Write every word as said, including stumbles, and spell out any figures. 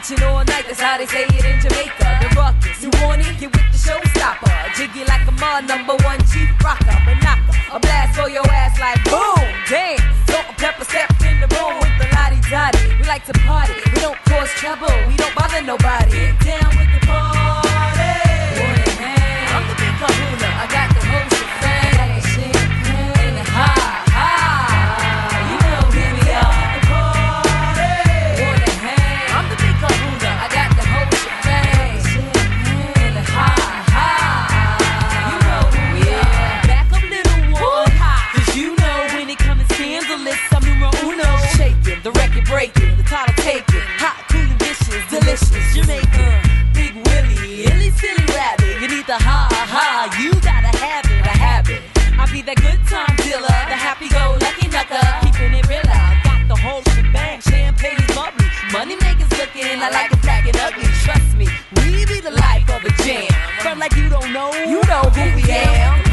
dancing all night, that's how they say it in Jamaica. The ruckus, you want it? Get with the showstopper. Jiggy like a mud, number one chief rocker. Banaka, a blast for your ass like boom. Damn, salt and pepper stepped in the room with the lottie dottie. We like to party, we don't cause trouble, we don't bother nobody. Get down with the party. I'm the big kahuna, I got the whole shebang. And the high, high, you know who we are. The party. Wanna hang? I'm the big kahuna, I got the whole shebang. And the high, high, you know who we are. Back up, little one, cause you know when it comes to scandalous, I'm numero uno. Shaking, the record breaking, the title taking, hot, cool, and vicious, delicious, Jamaica. Big Willie, illy silly rabbit, you need the ha ha, you gotta have it, a habit. I be that good time dealer, the happy-go-lucky knucker, keeping it real. I got the whole shebang, champagne's bubbly, money makers looking, I like it black and ugly. Trust me, we be the life of a jam. Front like you don't know, you know who we am.